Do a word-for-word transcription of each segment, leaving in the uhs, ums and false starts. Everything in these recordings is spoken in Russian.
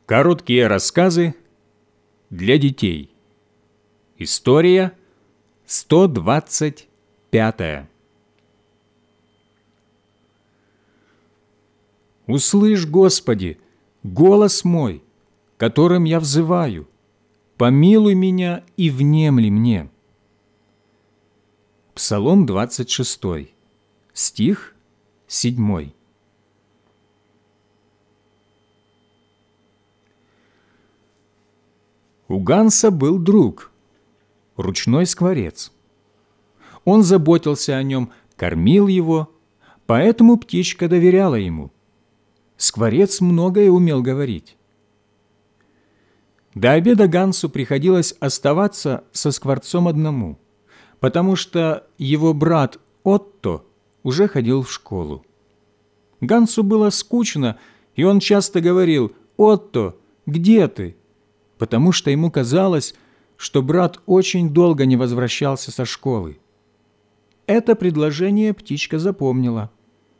Короткие рассказы для детей. История сто двадцать пятая. «Услышь, Господи, голос мой, которым я взываю, помилуй меня и внемли мне». Псалом двадцать шестой, стих седьмой. У Ганса был друг, ручной скворец. Он заботился о нем, кормил его, поэтому птичка доверяла ему. Скворец многое умел говорить. До обеда Гансу приходилось оставаться со скворцом одному, потому что его брат Отто уже ходил в школу. Гансу было скучно, и он часто говорил: «Отто, где ты?», потому что ему казалось, что брат очень долго не возвращался со школы. Это предложение птичка запомнила.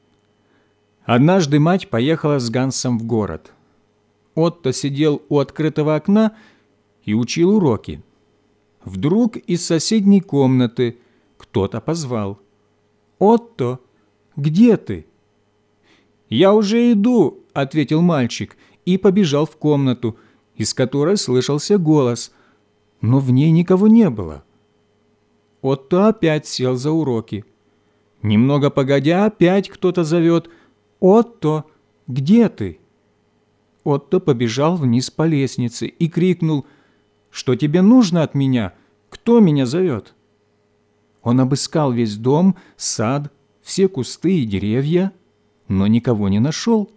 Однажды мать поехала с Гансом в город. Отто сидел у открытого окна и учил уроки. Вдруг из соседней комнаты кто-то позвал: «Отто, где ты?» «Я уже иду», — ответил мальчик и побежал в комнату, из которой слышался голос, но в ней никого не было. Отто опять сел за уроки. Немного погодя, опять кто-то зовет: «Отто, где ты?» Отто побежал вниз по лестнице и крикнул: «Что тебе нужно от меня? Кто меня зовет?» Он обыскал весь дом, сад, все кусты и деревья, но никого не нашел.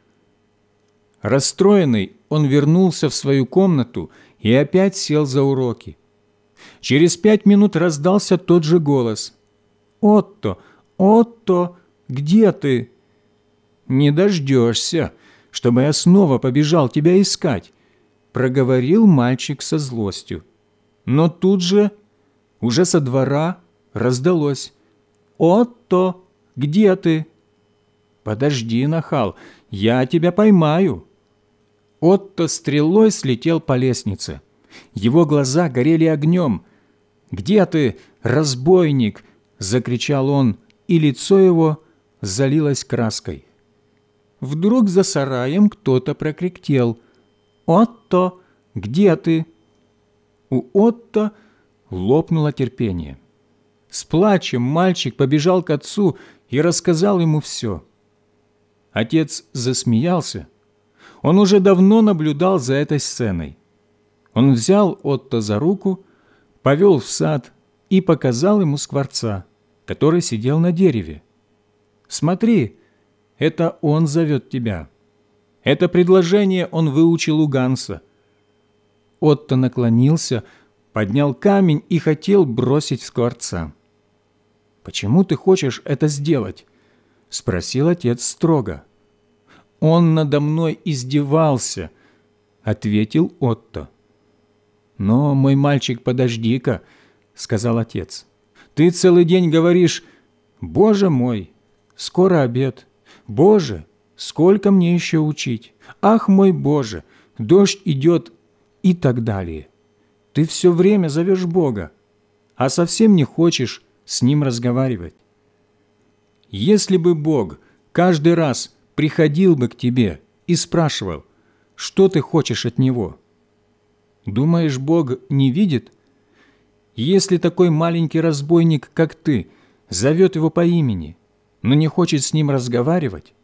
Расстроенный, он вернулся в свою комнату и опять сел за уроки. Через пять минут раздался тот же голос: «Отто, Отто, где ты?» «Не дождешься, чтобы я снова побежал тебя искать», — проговорил мальчик со злостью. Но тут же, уже со двора, раздалось: «Отто, где ты?» «Подожди, нахал, я тебя поймаю». Отто стрелой слетел по лестнице. Его глаза горели огнем. «Где ты, разбойник?» — закричал он, и лицо его залилось краской. Вдруг за сараем кто-то прокряхтел: «Отто, где ты?» У Отто лопнуло терпение. С плачем мальчик побежал к отцу и рассказал ему все. Отец засмеялся. Он уже давно наблюдал за этой сценой. Он взял Отто за руку, повел в сад и показал ему скворца, который сидел на дереве. «Смотри, это он зовет тебя». Это предложение он выучил у Ганса. Отто наклонился, поднял камень и хотел бросить в скворца. «Почему ты хочешь это сделать?» — спросил отец строго. «Он надо мной издевался», — ответил Отто. «Но, мой мальчик, подожди-ка», — сказал отец. «Ты целый день говоришь: „Боже мой, скоро обед. Боже, сколько мне еще учить? Ах, мой Боже, дождь идет» и так далее. Ты все время зовешь Бога, а совсем не хочешь с Ним разговаривать. Если бы Бог каждый раз приходил бы к тебе и спрашивал, что ты хочешь от Него, думаешь, Бог не видит? Если такой маленький разбойник, как ты, зовет Его по имени, но не хочет с Ним разговаривать?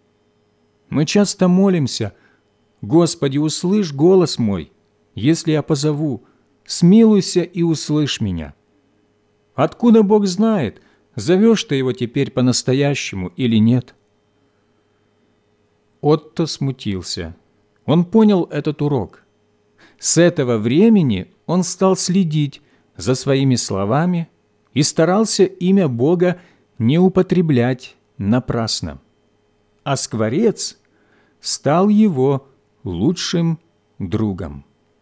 Мы часто молимся: «Господи, услышь голос мой, если я позову, смилуйся и услышь меня». Откуда Бог знает, зовешь ты Его теперь по-настоящему или нет? Отто смутился. Он понял этот урок. С этого времени он стал следить за своими словами и старался имя Бога не употреблять напрасно. А скворец стал его лучшим другом.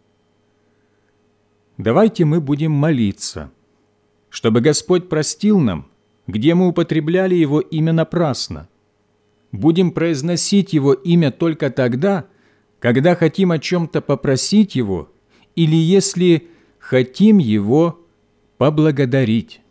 Давайте мы будем молиться, чтобы Господь простил нам, где мы употребляли Его имя напрасно. Будем произносить Его имя только тогда, когда хотим о чем-то попросить Его или если хотим Его поблагодарить.